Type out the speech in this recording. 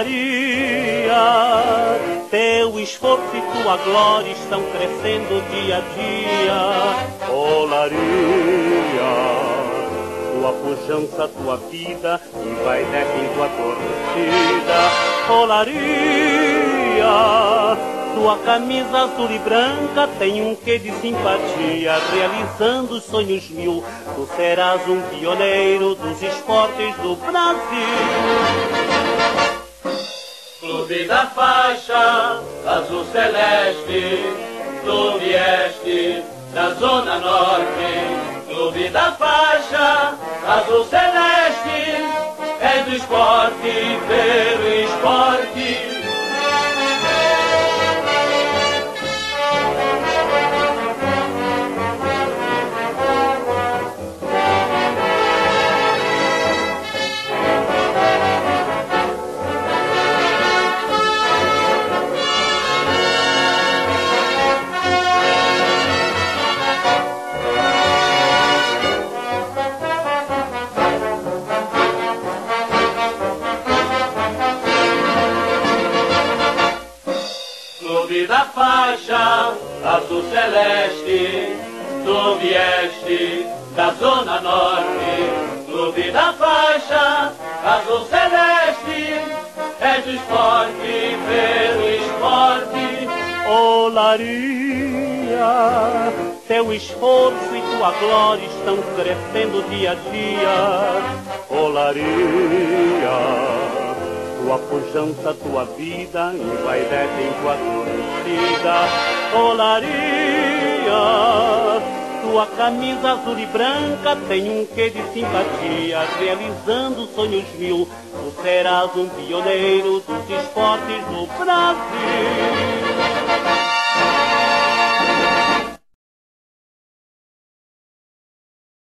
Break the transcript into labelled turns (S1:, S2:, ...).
S1: Olaria, teu esforço e tua glória estão crescendo dia a dia. Olaria, tua pujança, tua vida, e vai em tua torcida. Olaria, tua camisa azul e branca tem um quê de simpatia, realizando os sonhos mil. Tu serás um pioneiro dos esportes do Brasil.
S2: Clube da faixa azul celeste, tu vieste da zona norte. Clube da faixa azul celeste, é do esporte pelo esporte. Clube da faixa azul celeste, tu vieste da zona norte. Clube da faixa azul celeste, é do esporte pelo esporte.
S1: Olaria, teu esforço e tua glória estão crescendo dia a dia. Olaria, tua pujança, tua vida, envaidece em tua torcida. Olaria, tua camisa azul e branca tem um quê de simpatia, realizando sonhos mil. Tu serás um pioneiro dos esportes do Brasil.